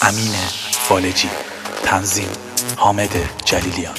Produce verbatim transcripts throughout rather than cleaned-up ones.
امین فالجی، تنظیم حامد جلیلیان.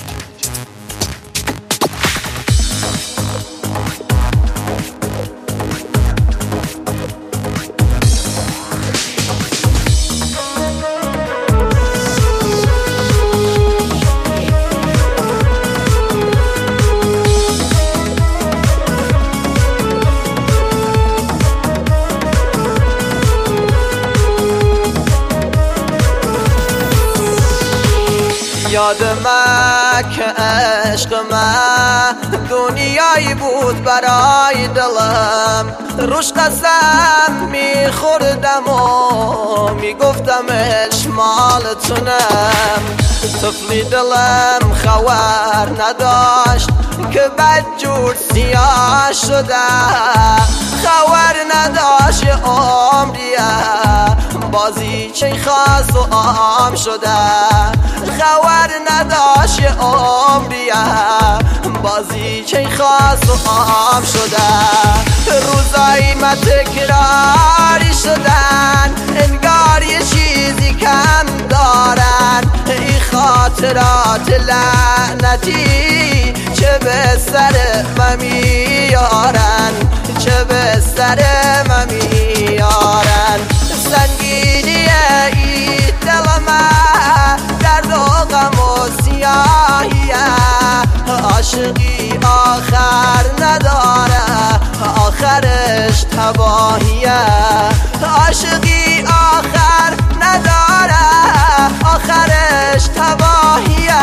یاد مکه عشق من دنیایی بود برای دلم، روش قسم میخوردم و میگفتمش مالتونم. طفلی دلم خبر نداشت که بدجور سیاه شده، خبر نداشت عمریه بازی چه خاص و عام شده، خبر نداشت عمریه بازی چه خاص و عام شده. روزایی ما تکراری شدن، انگار یه چیزی کم دارن. ای خاطرات لعنتی چه به سر من میارن، چه به سر من میارن. سنگینی ای دل من درد و غم و سیاهیه، عاشقی آخر نداره آخرش تباهیه، عاشقی آخر نداره آخرش تباهیه.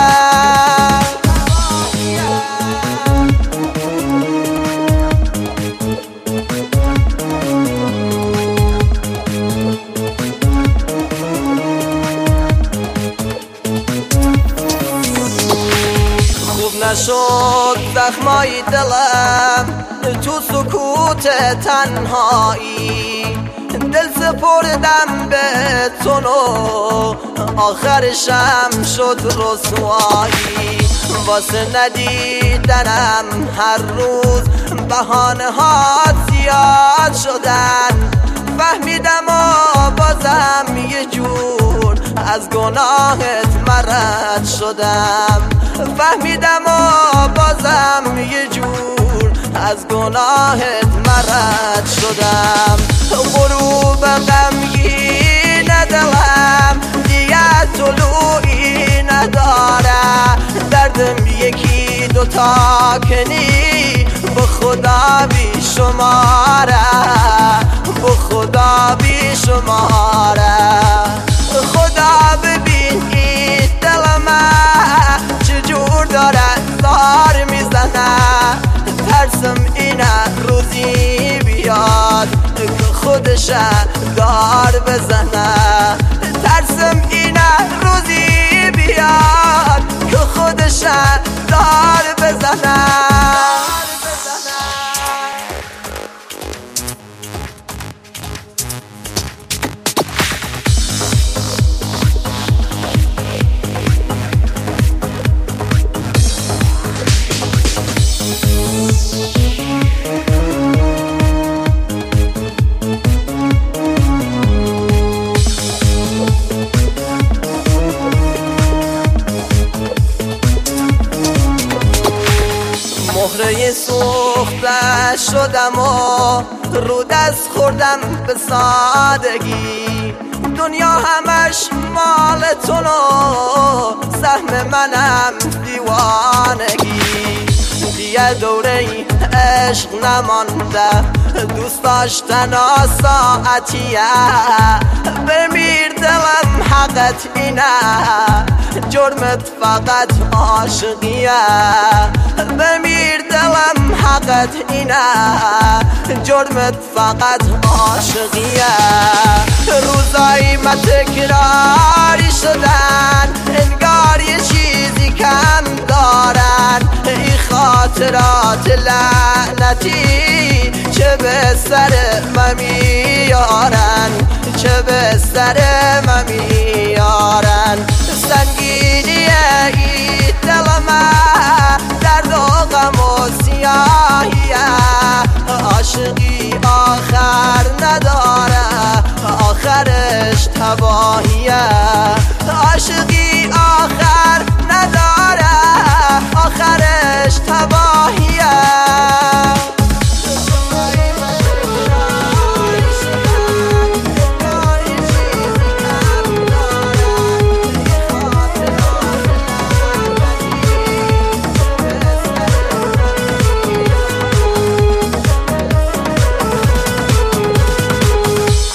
نشد زخمای دلم تو سکوت تنهایی، دل سپردم به تو و آخرشم شد رسوایی. واسه ندیدنم هر روز بهانه ها زیاد شدن، فهمیدم و بازم یه جور از گناهت مرد شدم، فهمیدم و بازم یه جور از گناهت مرد شدم. غروب غمگین دلم دیگه طلوعی نداره، دردم یکی دوتا کنی به خدا بی شماره، به خدا بی شماره. خدا ببین این دل من چجور داره زار میزنه، ترسم اینه روزی بیاد که خودش دار بزنه، ترسم اینه روزی بیاد که خودش دار بزنه. مهره سوخته شدم و رو دست خوردم به سادگی، دنیا همش مال تو و سهم منم دیوانگی. دیگه دوره عشق نمانده، دوست داشتن ساعتیه، بمیر دلم حقت اینه جرمت فقط عاشقیه، بمیر دلم حقت اینه جرمت فقط عاشقیه. روزایی ما تکراری شدن، انگار یه چیزی کم دارن. ای خاطرات لعنتی چه به سر من میارن، چه به سر من میارن. سنگینی ای دل من درد و غم و سیاهیه، عاشقی آخر نداره آخرش تباه.